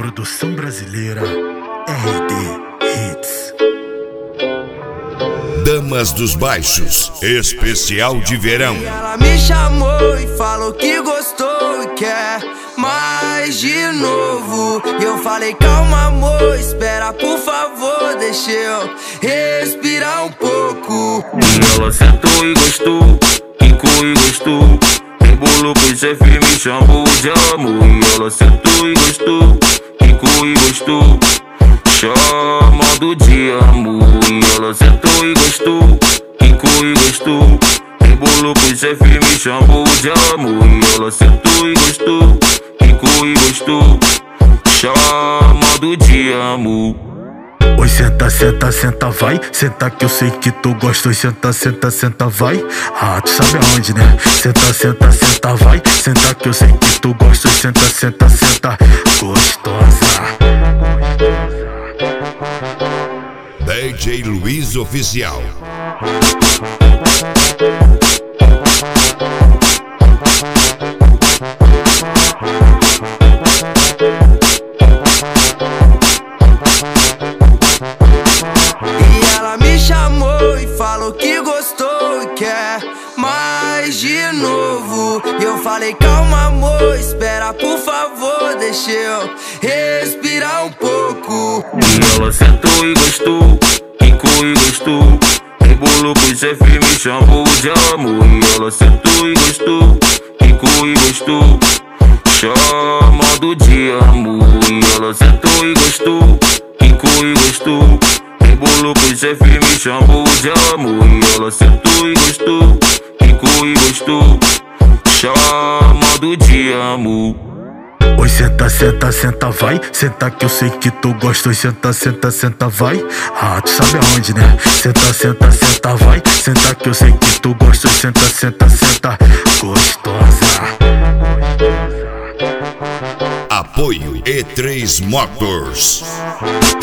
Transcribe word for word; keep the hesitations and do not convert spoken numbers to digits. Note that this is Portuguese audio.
Produção brasileira R D Hits. Damas dos Baixos, especial de verão. E ela me chamou e falou que gostou e quer mais de novo. E eu falei, calma amor, espera por favor, deixa eu respirar um pouco. E ela sentou e gostou, quicou e gostou, rebolou pro chefe, me chamou de amor. E ela sentou e gostou, quicou e gostou, chamando de amor. E ela sentou e gostou, quicou e gostou, rebolou pro chefe, me chamou de amor. E ela sentou e gostou, quicou e gostou, chamando de amor. Oi, senta, senta, senta, vai. Senta que eu sei que tu gosta. Oi, senta, senta, senta, vai. Ah, tu sabe aonde, né? Senta, senta, senta, vai. Senta que eu sei que tu gosta. Oi, senta, senta, senta, gostosa. D J Luiz Oficial. E ela me chamou e falou que gostou e quer mais de novo. E eu falei, calma amor, espera por favor, deixa eu respirar um pouco. E ela sentou e gostou, quicou e gostou, rebolou pro chefe, me chamou de amor. E ela sentou e gostou, quicou e gostou, chamando de amor. E ela sentou e gostou, quicou e gostou, rebolou pro chefe, me chamou de amor. E ela sentou e gostou, quicou e gostou, chamando de amor. Oi, senta, senta, senta, vai. Senta que eu sei que tu gosta. Oi, senta, senta, senta, vai. Ah, tu sabe aonde, né? Senta, senta, senta, vai. Senta que eu sei que tu gosta. Oi, senta, senta, senta, gostosa. Apoio E três Motors.